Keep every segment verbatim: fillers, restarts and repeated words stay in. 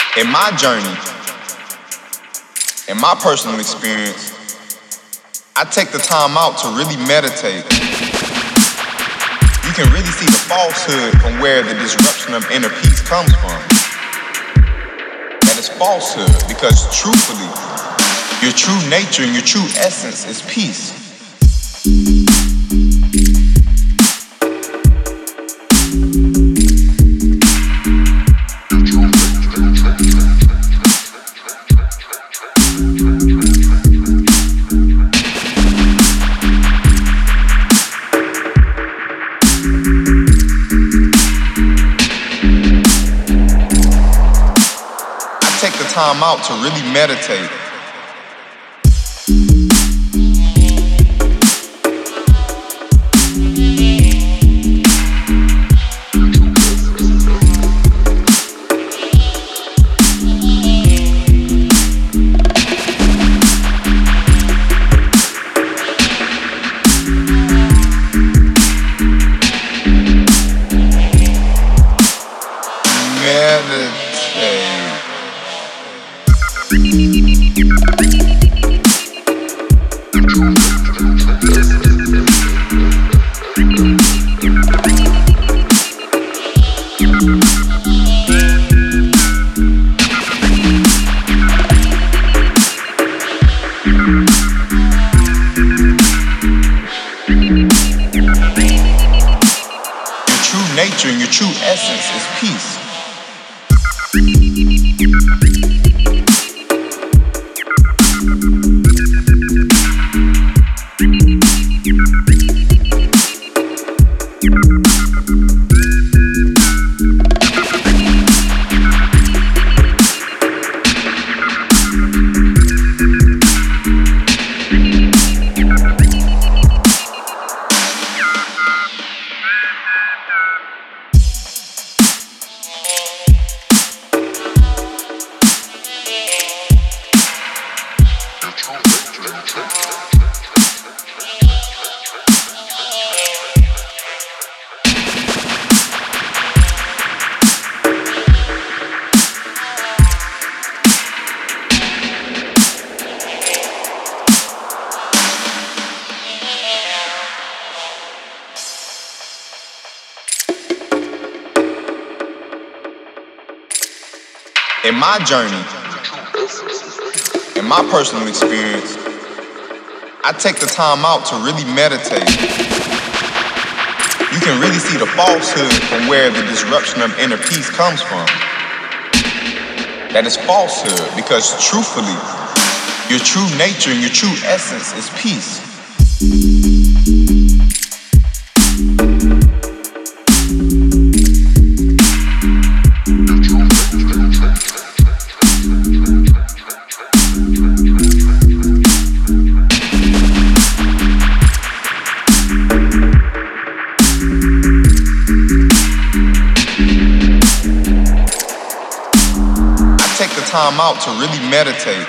In my journey, in my personal experience, I take the time out to really meditate. You can really see the falsehood from where the disruption of inner peace comes from. That is falsehood, because truthfully, your true nature and your true essence is peace. Time out to really meditate. Nature and your true essence is peace. In my journey, in my personal experience, I take the time out to really meditate. You can really see the falsehood from where the disruption of inner peace comes from. That is falsehood, because truthfully, your true nature and your true essence is peace. Time out to really meditate.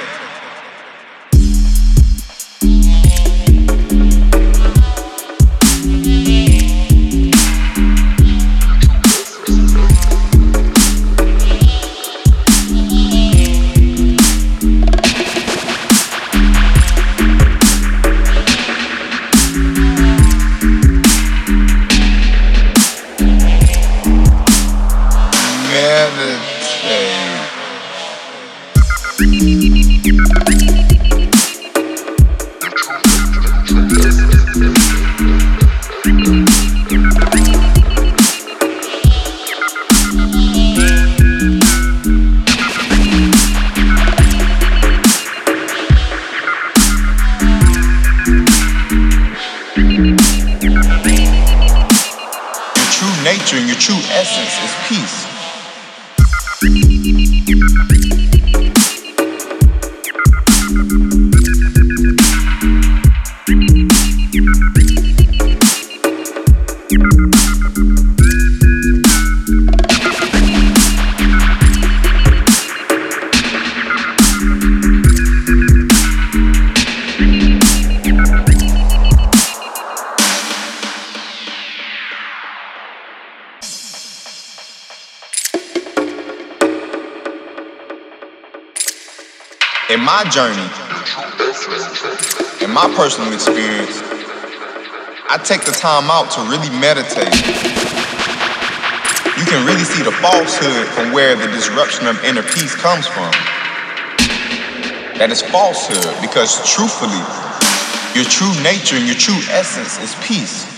Nature and your true essence is peace. In my journey, in my personal experience, I take the time out to really meditate. You can really see the falsehood from where the disruption of inner peace comes from. That is falsehood because truthfully, your true nature and your true essence is peace.